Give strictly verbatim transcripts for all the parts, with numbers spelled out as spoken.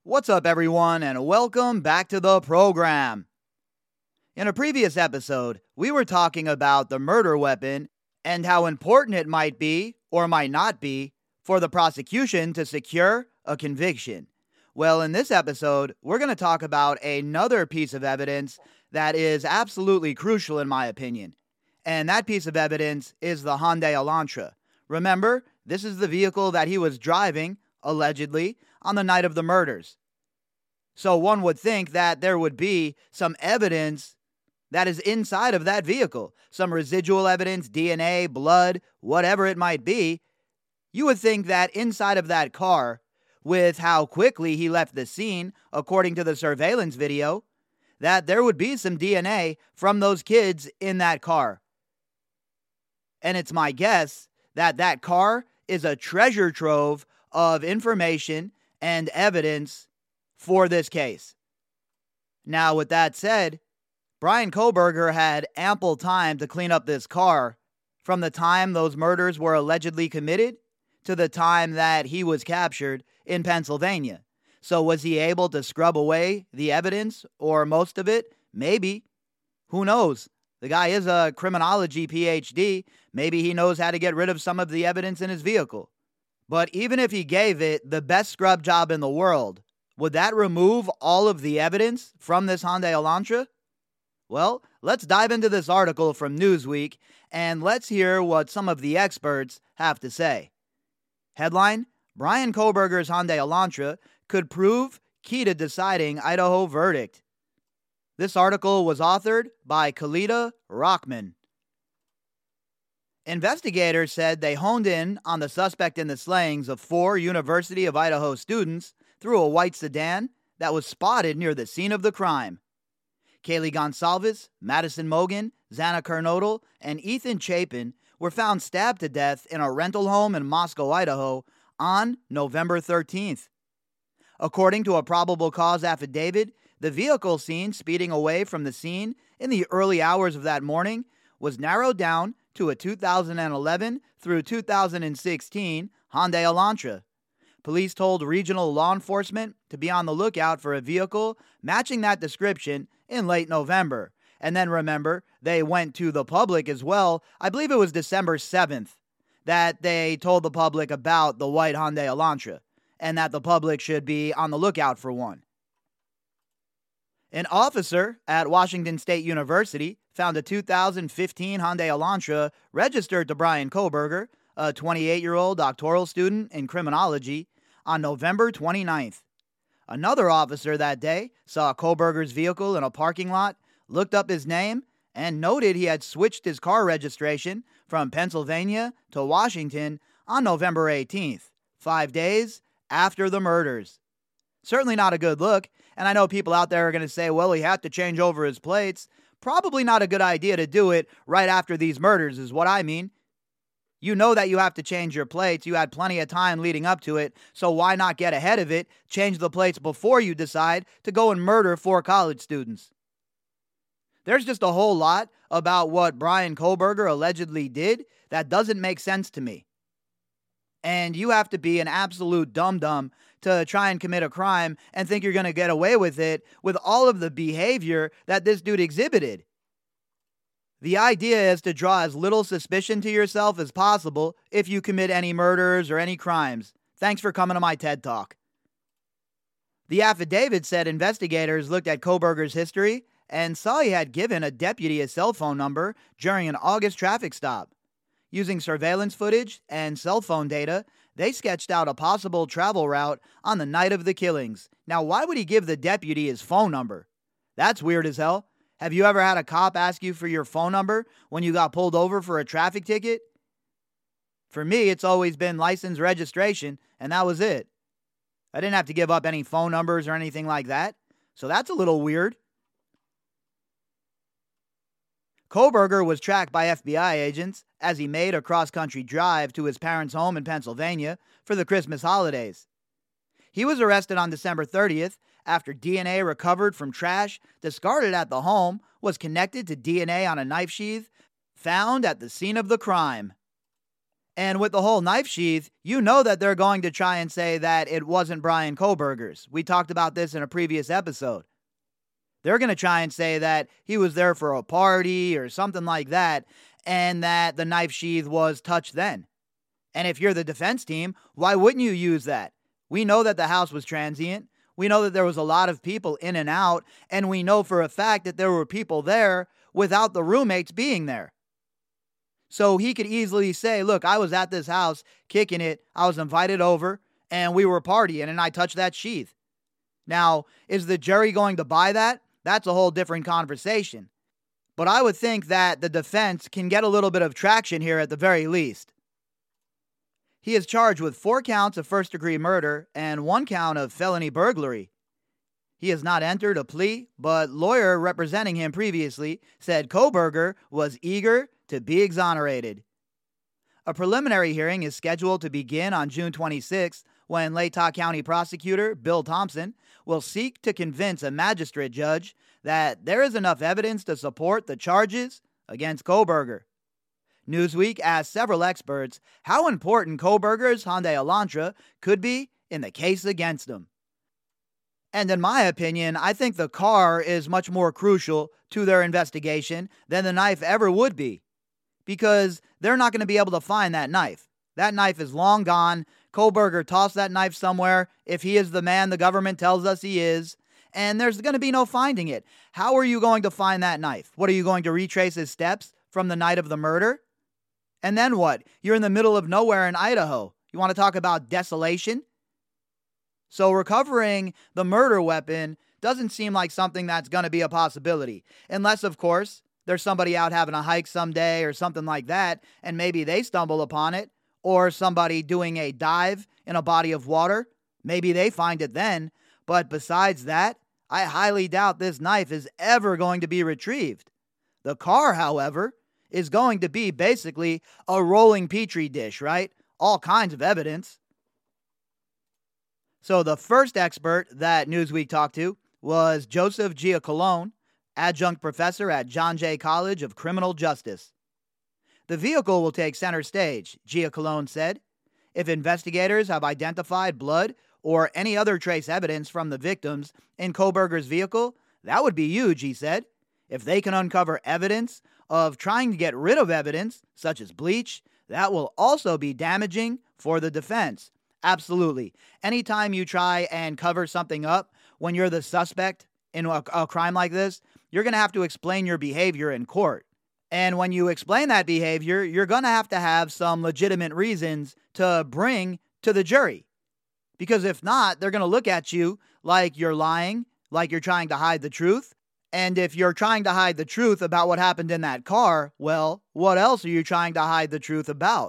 What's up, everyone, and welcome back to the program. In a previous episode, we were talking about the murder weapon and how important it might be, or might not be, for the prosecution to secure a conviction. Well, in this episode, we're going to talk about another piece of evidence that is absolutely crucial in my opinion. And that piece of evidence is the Hyundai Elantra. Remember, this is the vehicle that he was driving, allegedly, on the night of the murders. So one would think that there would be some evidence that is inside of that vehicle, some residual evidence, D N A, blood, whatever it might be. You would think that inside of that car, with how quickly he left the scene, according to the surveillance video, that there would be some D N A from those kids in that car. And it's my guess that that car is a treasure trove of information and evidence for this case. Now, with that said, Bryan Kohberger had ample time to clean up this car from the time those murders were allegedly committed to the time that he was captured in Pennsylvania. So was he able to scrub away the evidence, or most of it? Maybe. Who knows? The guy is a criminology P H D. Maybe he knows how to get rid of some of the evidence in his vehicle. But even if he gave it the best scrub job in the world, would that remove all of the evidence from this Hyundai Elantra? Well, let's dive into this article from Newsweek and let's hear what some of the experts have to say. Headline: Bryan Kohberger's Hyundai Elantra could prove key to deciding Idaho verdict. This article was authored by Kalida Rockman. Investigators said they honed in on the suspect in the slayings of four University of Idaho students through a white sedan that was spotted near the scene of the crime. Kaylee Gonsalves, Madison Mogen, Xana Kernodle, and Ethan Chapin were found stabbed to death in a rental home in Moscow, Idaho on November thirteenth. According to a probable cause affidavit, the vehicle seen speeding away from the scene in the early hours of that morning was narrowed down to a two thousand eleven through two thousand sixteen Hyundai Elantra. Police told regional law enforcement to be on the lookout for a vehicle matching that description in late November. And then remember, they went to the public as well. I believe it was December seventh that they told the public about the white Hyundai Elantra and that the public should be on the lookout for one. An officer at Washington State University found a two thousand fifteen Hyundai Elantra registered to Bryan Kohberger, a twenty-eight-year-old doctoral student in criminology, on November twenty-ninth. Another officer that day saw Kohberger's vehicle in a parking lot, looked up his name, and noted he had switched his car registration from Pennsylvania to Washington on November eighteenth, five days after the murders. Certainly not a good look, and I know people out there are going to say, well, he had to change over his plates. Probably not a good idea to do it right after these murders is what I mean. You know that you have to change your plates. You had plenty of time leading up to it, so why not get ahead of it, change the plates before you decide to go and murder four college students? There's just a whole lot about what Bryan Kohberger allegedly did that doesn't make sense to me. And you have to be an absolute dum-dum to try and commit a crime and think you're going to get away with it with all of the behavior that this dude exhibited. The idea is to draw as little suspicion to yourself as possible if you commit any murders or any crimes. Thanks for coming to my TED Talk. The affidavit said investigators looked at Kohberger's history and saw he had given a deputy a cell phone number during an August traffic stop. Using surveillance footage and cell phone data, they sketched out a possible travel route on the night of the killings. Now, why would he give the deputy his phone number? That's weird as hell. Have you ever had a cop ask you for your phone number when you got pulled over for a traffic ticket? For me, it's always been license registration, and that was it. I didn't have to give up any phone numbers or anything like that, so that's a little weird. Kohberger was tracked by F B I agents as he made a cross-country drive to his parents' home in Pennsylvania for the Christmas holidays. He was arrested on December thirtieth after D N A recovered from trash discarded at the home was connected to D N A on a knife sheath found at the scene of the crime. And with the whole knife sheath, you know that they're going to try and say that it wasn't Bryan Kohberger's. We talked about this in a previous episode. They're going to try and say that he was there for a party or something like that, and that the knife sheath was touched then. And if you're the defense team, why wouldn't you use that? We know that the house was transient. We know that there was a lot of people in and out, and we know for a fact that there were people there without the roommates being there. So he could easily say, look, I was at this house kicking it. I was invited over and we were partying and I touched that sheath. Now, is the jury going to buy that? That's a whole different conversation. But I would think that the defense can get a little bit of traction here at the very least. He is charged with four counts of first-degree murder and one count of felony burglary. He has not entered a plea, but lawyer representing him previously said Kohberger was eager to be exonerated. A preliminary hearing is scheduled to begin on June twenty-sixth when Latah County Prosecutor Bill Thompson will seek to convince a magistrate judge that there is enough evidence to support the charges against Kohberger. Newsweek asked several experts how important Kohberger's Hyundai Elantra could be in the case against him. And in my opinion, I think the car is much more crucial to their investigation than the knife ever would be, because they're not going to be able to find that knife. That knife is long gone. Kohberger tossed that knife somewhere, if he is the man the government tells us he is, and there's going to be no finding it. How are you going to find that knife? What, are you going to retrace his steps from the night of the murder? And then what? You're in the middle of nowhere in Idaho. You want to talk about desolation? So recovering the murder weapon doesn't seem like something that's going to be a possibility. Unless, of course, there's somebody out having a hike someday or something like that, and maybe they stumble upon it. Or somebody doing a dive in a body of water. Maybe they find it then. But besides that, I highly doubt this knife is ever going to be retrieved. The car, however, is going to be basically a rolling petri dish, right? All kinds of evidence. So the first expert that Newsweek talked to was Joseph Giacalone, adjunct professor at John Jay College of Criminal Justice. The vehicle will take center stage, Giacalone said. If investigators have identified blood or any other trace evidence from the victims in Kohberger's vehicle, that would be huge, he said. If they can uncover evidence of trying to get rid of evidence, such as bleach, that will also be damaging for the defense. Absolutely. Anytime you try and cover something up when you're the suspect in a, a crime like this, you're going to have to explain your behavior in court. And when you explain that behavior, you're going to have to have some legitimate reasons to bring to the jury. Because if not, they're going to look at you like you're lying, like you're trying to hide the truth. And if you're trying to hide the truth about what happened in that car, well, what else are you trying to hide the truth about?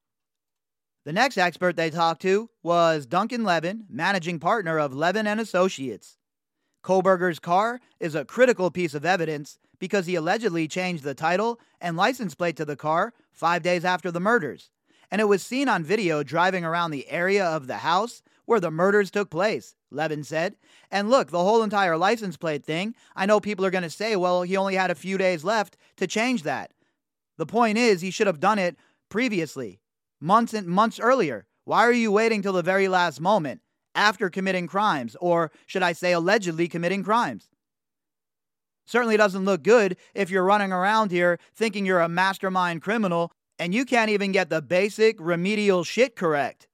The next expert they talked to was Duncan Levin, managing partner of Levin and Associates. Kohberger's car is a critical piece of evidence because he allegedly changed the title and license plate to the car five days after the murders. And it was seen on video driving around the area of the house where the murders took place, Levin said. And look, the whole entire license plate thing, I know people are going to say, well, he only had a few days left to change that. The point is, he should have done it previously, months and months earlier. Why are you waiting till the very last moment after committing crimes, or should I say allegedly committing crimes? Certainly doesn't look good if you're running around here thinking you're a mastermind criminal and you can't even get the basic remedial shit correct.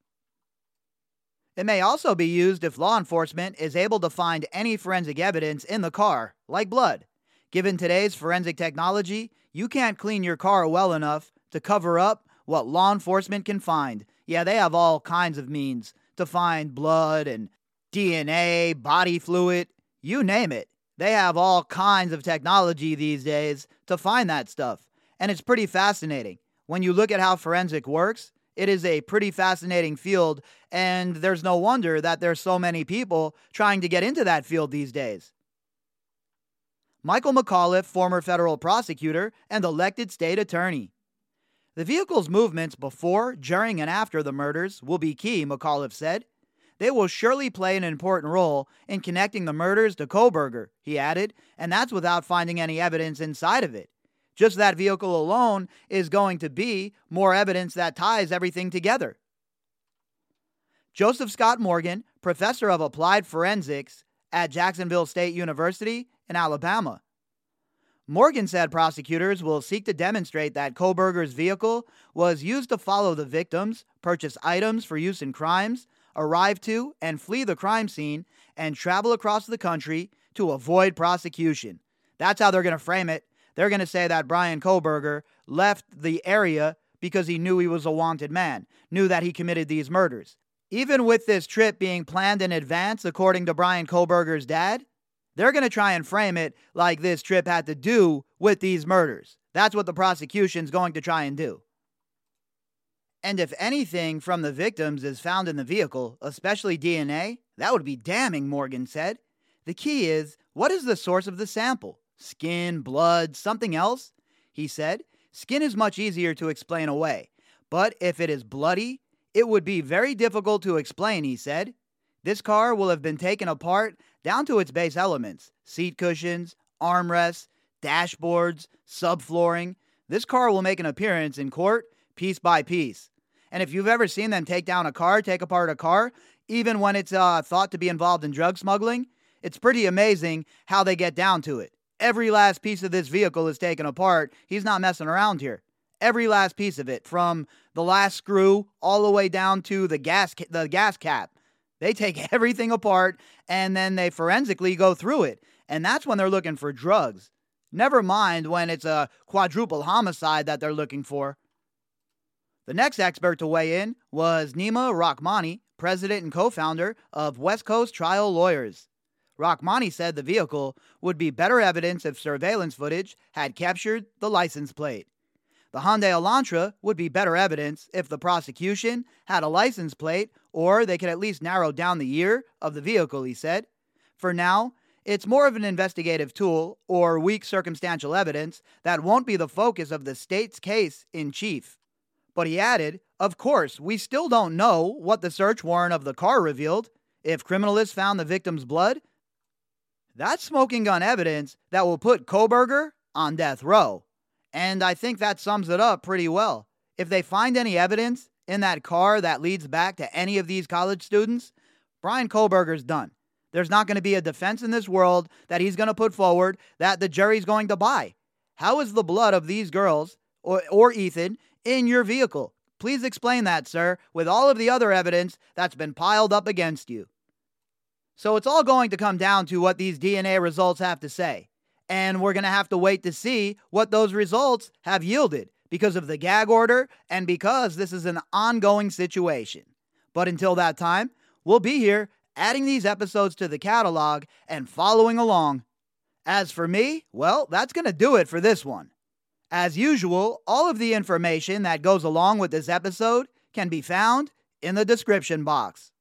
It may also be used if law enforcement is able to find any forensic evidence in the car, like blood. Given today's forensic technology, you can't clean your car well enough to cover up what law enforcement can find. Yeah, they have all kinds of means to find blood and D N A, body fluid, you name it. They have all kinds of technology these days to find that stuff. And it's pretty fascinating. When you look at how forensic works, it is a pretty fascinating field, and there's no wonder that there's so many people trying to get into that field these days. Michael McAuliffe, former federal prosecutor and elected state attorney. The vehicle's movements before, during, and after the murders will be key, McAuliffe said. They will surely play an important role in connecting the murders to Kohberger, he added, and that's without finding any evidence inside of it. Just that vehicle alone is going to be more evidence that ties everything together. Joseph Scott Morgan, professor of applied forensics at Jacksonville State University in Alabama. Morgan said prosecutors will seek to demonstrate that Kohberger's vehicle was used to follow the victims, purchase items for use in crimes, arrive to and flee the crime scene, and travel across the country to avoid prosecution. That's how they're going to frame it. They're going to say that Bryan Kohberger left the area because he knew he was a wanted man, knew that he committed these murders. Even with this trip being planned in advance, according to Bryan Kohberger's dad, they're going to try and frame it like this trip had to do with these murders. That's what the prosecution's going to try and do. And if anything from the victims is found in the vehicle, especially D N A, that would be damning, Morgan said. The key is, what is the source of the sample? Skin, blood, something else? He said, skin is much easier to explain away. But if it is bloody, it would be very difficult to explain, he said. This car will have been taken apart down to its base elements, seat cushions, armrests, dashboards, subflooring. This car will make an appearance in court piece by piece. And if you've ever seen them take down a car, take apart a car, even when it's uh, thought to be involved in drug smuggling, it's pretty amazing how they get down to it. Every last piece of this vehicle is taken apart. He's not messing around here. Every last piece of it, from the last screw all the way down to the gas the gas cap. They take everything apart and then they forensically go through it. And that's when they're looking for drugs. Never mind when it's a quadruple homicide that they're looking for. The next expert to weigh in was Nima Rahmani, president and co-founder of West Coast Trial Lawyers. Rahmani said the vehicle would be better evidence if surveillance footage had captured the license plate. The Hyundai Elantra would be better evidence if the prosecution had a license plate, or they could at least narrow down the year of the vehicle, he said. For now, it's more of an investigative tool or weak circumstantial evidence that won't be the focus of the state's case in chief. But he added, of course, we still don't know what the search warrant of the car revealed. If criminalists found the victim's blood, that's smoking gun evidence that will put Kohberger on death row. And I think that sums it up pretty well. If they find any evidence in that car that leads back to any of these college students, Bryan Kohberger's done. There's not going to be a defense in this world that he's going to put forward that the jury's going to buy. How is the blood of these girls, or, or Ethan, in your vehicle? Please explain that, sir, with all of the other evidence that's been piled up against you. So it's all going to come down to what these D N A results have to say. And we're going to have to wait to see what those results have yielded because of the gag order and because this is an ongoing situation. But until that time, we'll be here adding these episodes to the catalog and following along. As for me, well, that's going to do it for this one. As usual, all of the information that goes along with this episode can be found in the description box.